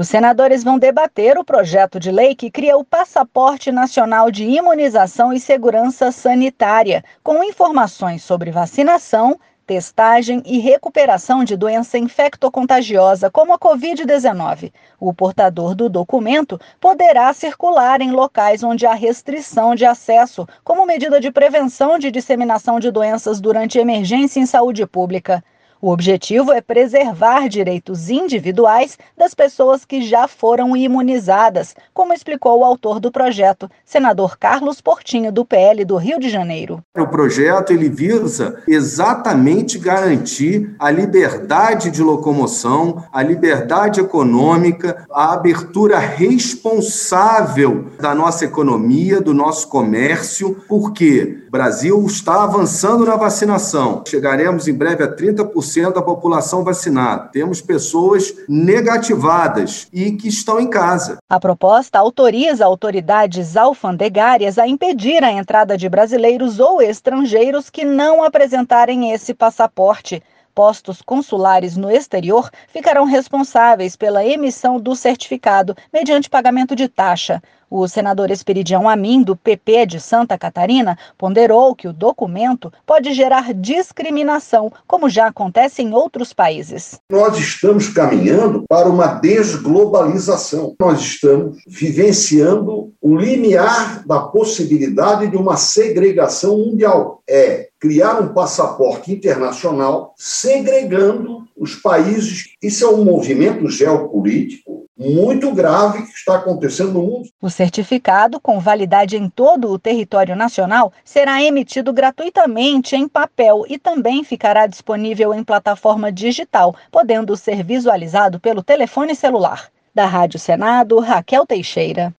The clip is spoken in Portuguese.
Os senadores vão debater o projeto de lei que cria o Passaporte Nacional de Imunização e Segurança Sanitária, com informações sobre vacinação, testagem e recuperação de doença infectocontagiosa como a Covid-19. O portador do documento poderá circular em locais onde há restrição de acesso, como medida de prevenção de disseminação de doenças durante emergência em saúde pública. O objetivo é preservar direitos individuais das pessoas que já foram imunizadas, como explicou o autor do projeto, senador Carlos Portinho, do PL do Rio de Janeiro. O projeto ele visa exatamente garantir a liberdade de locomoção, a liberdade econômica, a abertura responsável da nossa economia, do nosso comércio, porque o Brasil está avançando na vacinação. Chegaremos em breve a 30% da população vacinada. Temos pessoas negativadas e que estão em casa. A proposta autoriza autoridades alfandegárias a impedir a entrada de brasileiros ou estrangeiros que não apresentarem esse passaporte. Postos consulares no exterior ficarão responsáveis pela emissão do certificado mediante pagamento de taxa. O senador Esperidião Amin, do PP de Santa Catarina, ponderou que o documento pode gerar discriminação, como já acontece em outros países. Nós estamos caminhando para uma desglobalização. Nós estamos vivenciando o limiar da possibilidade de uma segregação mundial. É criar um passaporte internacional segregando os países. Isso é um movimento geopolítico muito grave que está acontecendo no mundo. O certificado, com validade em todo o território nacional, será emitido gratuitamente em papel e também ficará disponível em plataforma digital, podendo ser visualizado pelo telefone celular. Da Rádio Senado, Raquel Teixeira.